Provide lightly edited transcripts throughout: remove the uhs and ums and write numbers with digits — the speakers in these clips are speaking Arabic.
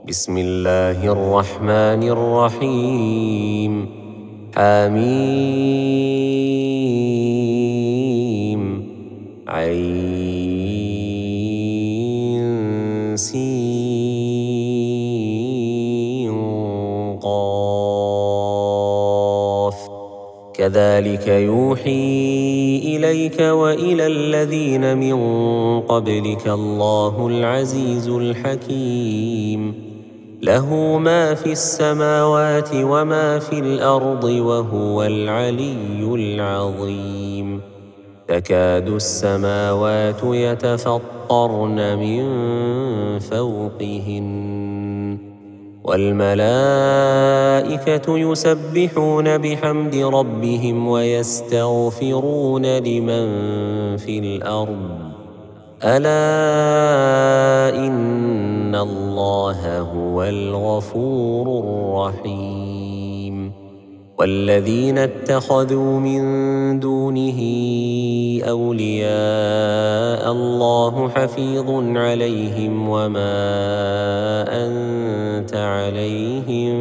بسم الله الرحمن الرحيم حميم عين سين قاف كذلك يوحي إليك وإلى الذين من قبلك الله العزيز الحكيم له ما في السماوات وما في الأرض وهو العلي العظيم تكاد السماوات يتفطرن من فوقهن والملائكة يسبحون بحمد ربهم ويستغفرون لمن في الأرض ألا إن الله هو الغفور الرحيم والذين اتخذوا من دونه أولياء الله حفيظ عليهم وما أنت عليهم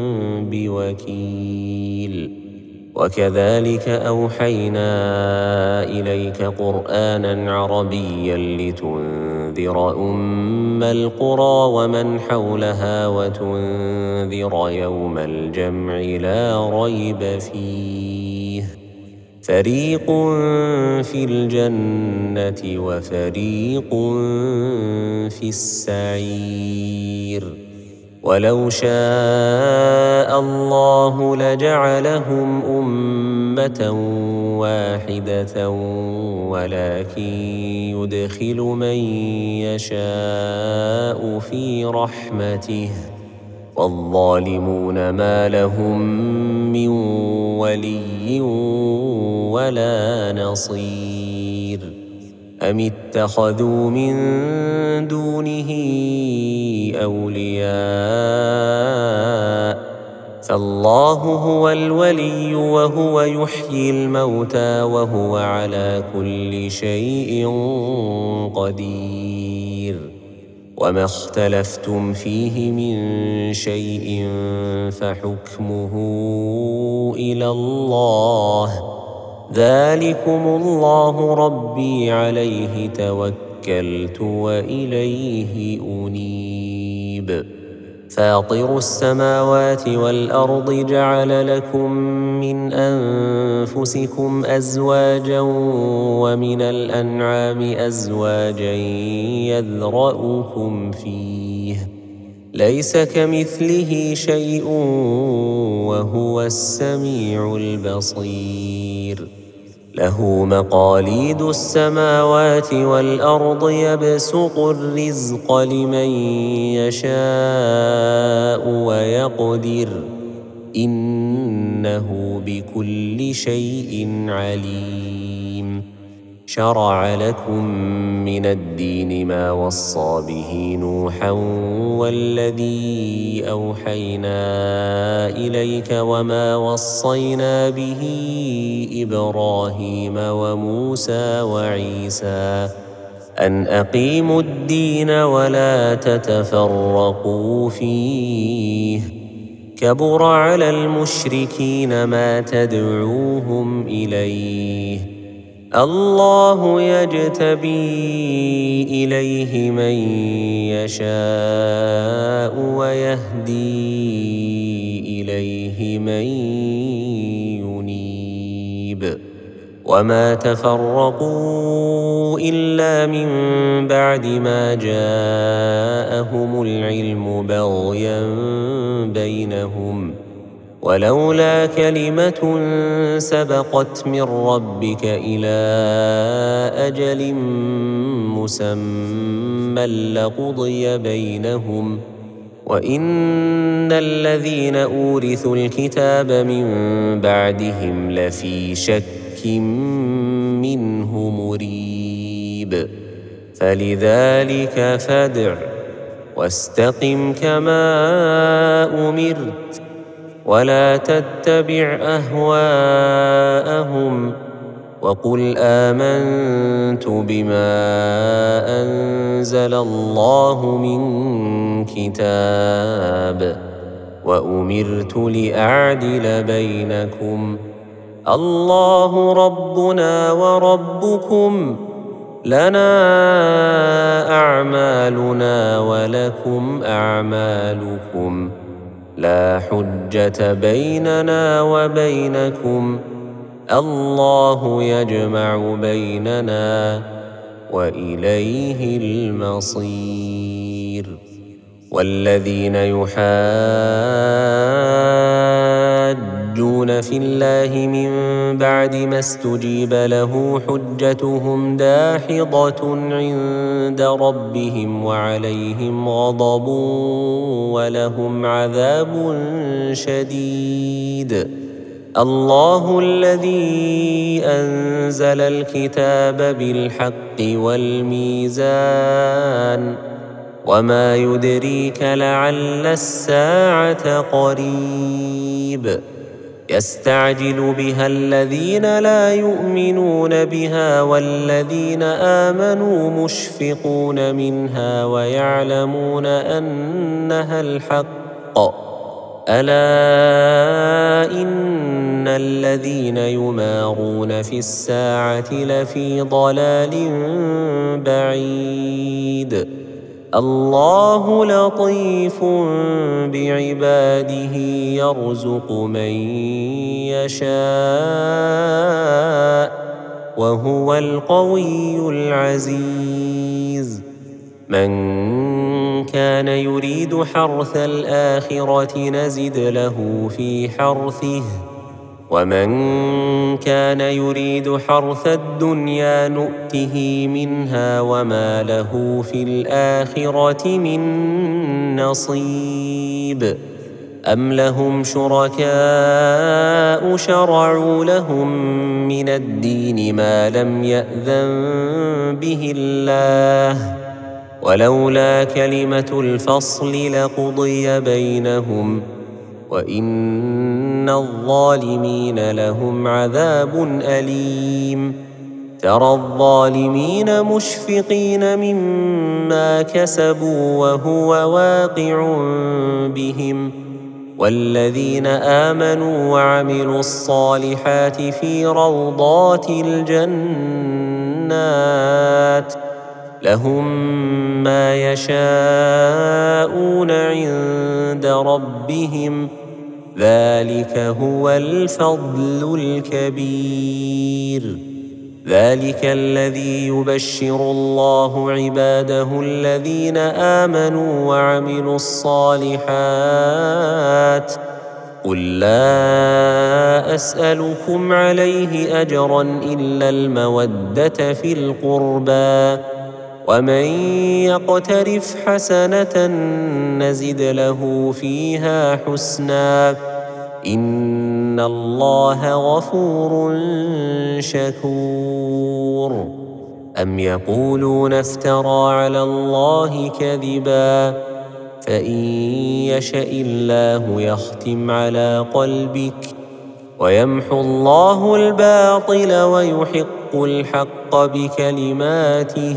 بوكيل وكذلك أوحينا إليك قرآناً عربياً لتنذر أم القرى ومن حولها وتنذر يوم الجمع لا ريب فيه فريق في الجنة وفريق في السعير ولو شاء الله لجعلهم أمة واحدة ولكن يدخل من يشاء في رحمته والظالمون ما لهم من ولي ولا نصير أم اتخذوا من دونه أولياء فالله هو الولي وهو يحيي الموتى وهو على كل شيء قدير وما اختلفتم فيه من شيء فحكمه إلى الله ذلكم الله ربي عليه توكلت وإليه أنيب فاطر السماوات والأرض جعل لكم من أنفسكم أزواجا ومن الأنعام أزواجا يذرأكم فيه ليس كمثله شيء وهو السميع البصير له مقاليد السماوات والأرض يبسط الرزق لمن يشاء ويقدر إنه بكل شيء عليم شرع لكم من الدين ما وصى به نوحا والذي أوحينا إليك وما وصينا به إبراهيم وموسى وعيسى أن أقيموا الدين ولا تتفرقوا فيه كبر على المشركين ما تدعوهم إليه الله يجتبي إليه من يشاء ويهدي إليه من ينيب وما تفرقوا إلا من بعد ما جاءهم العلم بغيا بينهم ولولا كلمة سبقت من ربك إلى أجل مسمى لقضي بينهم وإن الذين أورثوا الكتاب من بعدهم لفي شك منه مريب فلذلك فادع واستقم كما أمرت ولا تتبع أهواءهم وقل آمنت بما أنزل الله من كتاب وأمرت لأعدل بينكم الله ربنا وربكم لنا أعمالنا ولكم أعمالكم لا حجة بيننا وبينكم الله يجمع بيننا وإليه المصير. والذين يحاجون في الله من بعد ما استجيب له حجتهم داحضة عند ربهم وعليهم غضب ولهم عذاب شديد. الله الذي أنزل الكتاب بالحق والميزان وما يدريك لعل الساعة قريب يستعجل بها الذين لا يؤمنون بها والذين آمنوا مشفقون منها ويعلمون أنها الحق ألا إن الذين يمارون في الساعة لفي ضلال بعيد. الله لطيف بعباده يرزق من يشاء وهو القوي العزيز. من كان يريد حرث الآخرة نزد له في حرثه ومن كان يريد حرث الدنيا نؤته منها وما له في الآخرة من نصيب. أم لهم شركاء شرعوا لهم من الدين ما لم يأذن به الله ولولا كلمة الفصل لقضي بينهم وإن الظالمين لهم عذاب أليم. ترى الظالمين مشفقين مما كسبوا وهو واقع بهم والذين آمنوا وعملوا الصالحات في روضات الجنات لهم ما يشاءون عند ربهم ذلك هو الفضل الكبير. ذلك الذي يبشر الله عباده الذين آمنوا وعملوا الصالحات قل لا أسألكم عليه أجرا إلا المودة في القربى ومن يقترف حسنة نزد له فيها حسنا إن الله غفور شكور. أم يقولون افترى على الله كذبا فإن يشأ الله يختم على قلبك ويمحو الله الباطل ويحق الحق بكلماته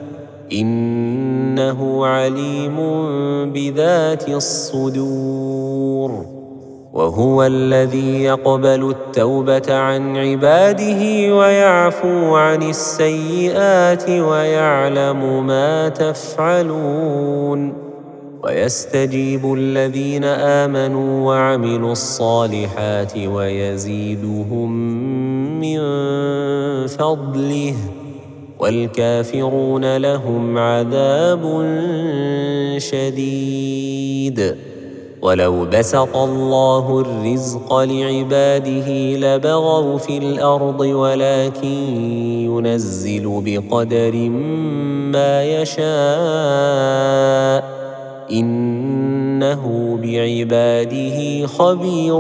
إنه عليم بذات الصدور. وهو الذي يقبل التوبة عن عباده ويعفو عن السيئات ويعلم ما تفعلون ويستجيب الذين آمنوا وعملوا الصالحات ويزيدهم من فضله والكافرون لهم عذاب شديد. ولو بسط الله الرزق لعباده لبغوا في الأرض ولكن ينزل بقدر ما يشاء إنه بعباده خبير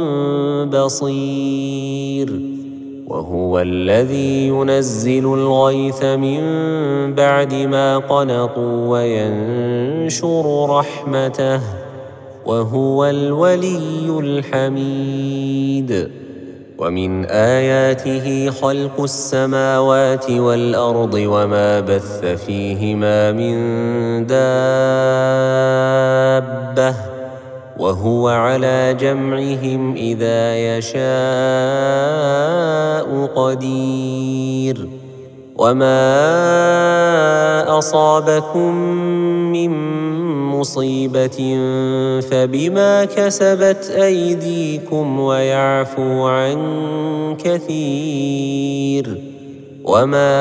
بصير. وهو الذي ينزل الغيث من بعد ما قنطوا وينشر رحمته وهو الولي الحميد. ومن آياته خلق السماوات والأرض وما بث فيهما من دابة وهو على جمعهم إذا يشاء قدير وما أصابكم من مصيبة فبما كسبت أيديكم ويعفو عن كثير وما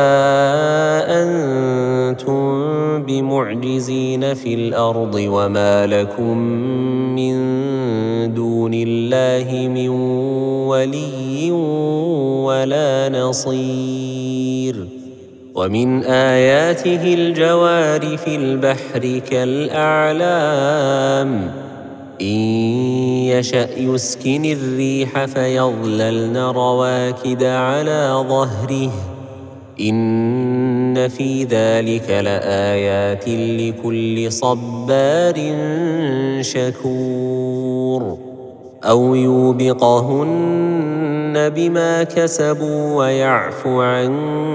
أنتم بمعجزين في الأرض وما لكم من دون الله من ولي ولا نصير ومن آياته الجوار في البحر كالأعلام إن يشأ يسكن الريح فيظللن رواكد على ظهره إن في ذلك لآيات لكل صبار شكور أو يوبقهن بما كسبوا ويعفو عن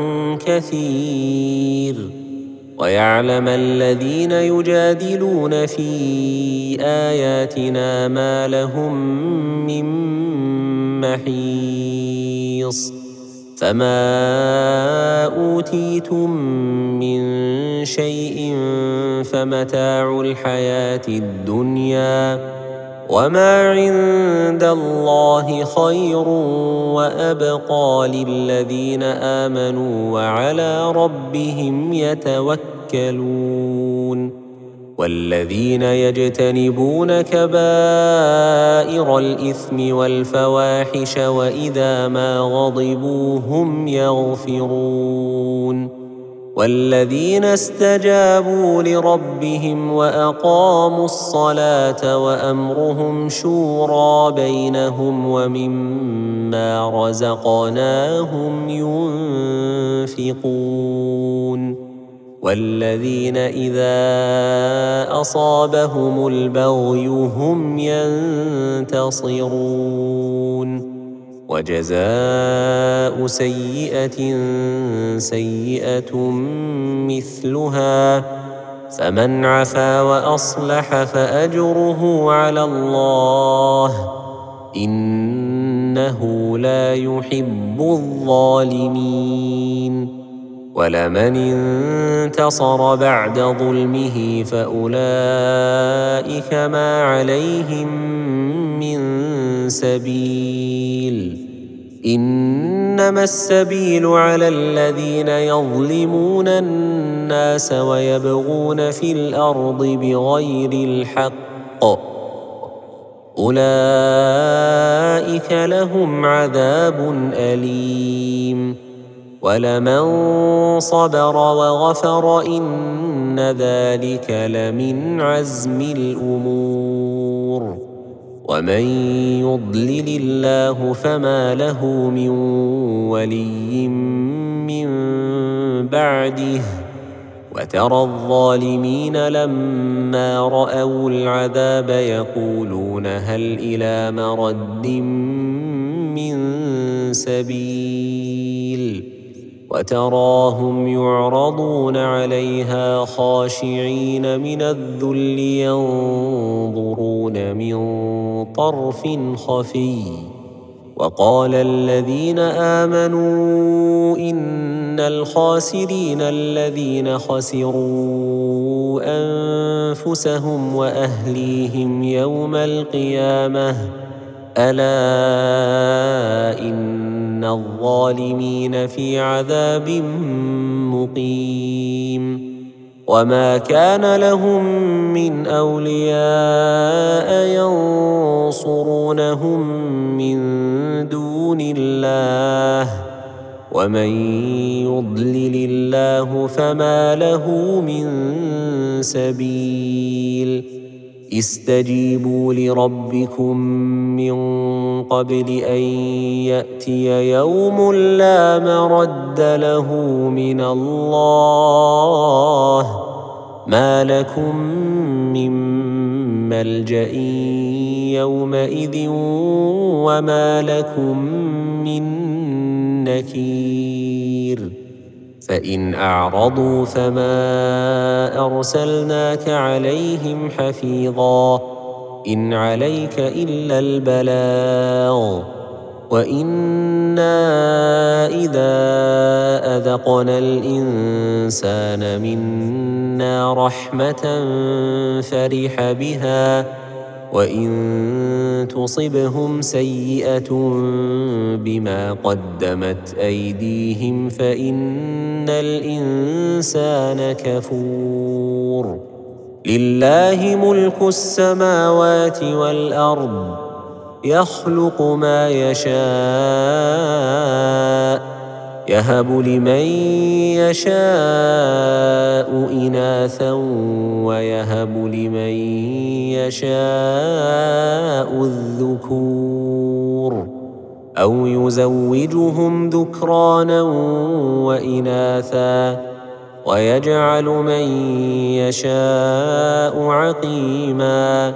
كثير ويعلم الذين يجادلون في آياتنا ما لهم من محيص فما أوتيتم من شيء فمتاع الحياة الدنيا وما عند الله خير وأبقى للذين آمنوا وعلى ربهم يتوكلون والذين يجتنبون كبائر الإثم والفواحش وإذا ما غضبوا هم يغفرون والذين استجابوا لربهم وأقاموا الصلاة وأمرهم شورى بينهم ومما رزقناهم ينفقون والذين إذا أصابهم البغي هم ينتصرون وجزاء سيئة سيئة مثلها فمن عفا وأصلح فأجره على الله إنه لا يحب الظالمين ولمن انتصر بعد ظلمه فأولئك ما عليهم من سبيل إنما السبيل على الذين يظلمون الناس ويبغون في الأرض بغير الحق أولئك لهم عذاب أليم ولمن صبر وغفر إن ذلك لمن عزم الأمور ومن يضلل الله فما له من ولي من بعده وترى الظالمين لما رأوا العذاب يقولون هل إلى مرد من سبيل وتراهم يعرضون عليها خاشعين من الذل ينظرون من طرف خفي وقال الذين آمنوا إن الخاسرين الذين خسروا أنفسهم وأهليهم يوم القيامة ألا إن الظالمين في عذاب مقيم وما كان لهم من أولياء ينصرونهم من دون الله ومن يضلل الله فما له من سبيل استجيبوا لربكم من قبل أن يأتي يوم لا مرد له من الله ما لكم من ملجأ يومئذ وما لكم من نكير فإن أعرضوا فما أرسلناك عليهم حفيظا إن عليك إلا البلاغ وإنا إذا أذقنا الإنسان منا رحمة فرح بها وإن تصبهم سيئة بما قدمت أيديهم فإن الإنسان كفور لله ملك السماوات والأرض يخلق ما يشاء يهب لمن يشاء إناثا ويهب لمن يشاء الذكور أو يزوجهم ذكرانا وإناثا ويجعل من يشاء عقيما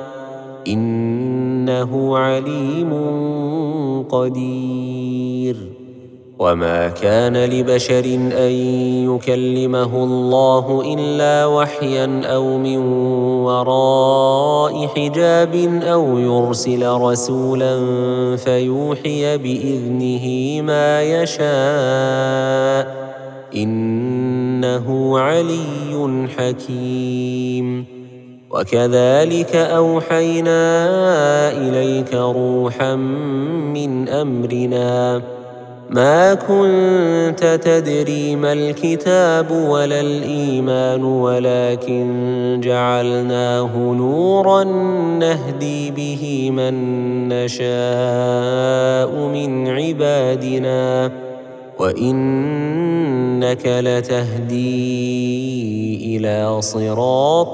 إنه عليم قدير وما كان لبشر أن يكلمه الله إلا وحيا أو من وراء حجاب أو يرسل رسولا فيوحي بإذنه ما يشاء إنه علي حكيم وكذلك أوحينا إليك روحا من أمرنا ما كنت تدري ما الكتاب ولا الإيمان ولكن جعلناه نورا نهدي به من نشاء من عبادنا وإنك لتهدي إلى صراط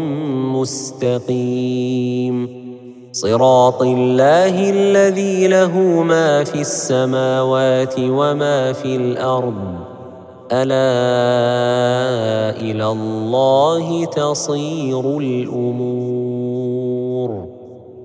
مستقيم صراط الله الذي له ما في السماوات وما في الأرض ألا إلى الله تصير الأمور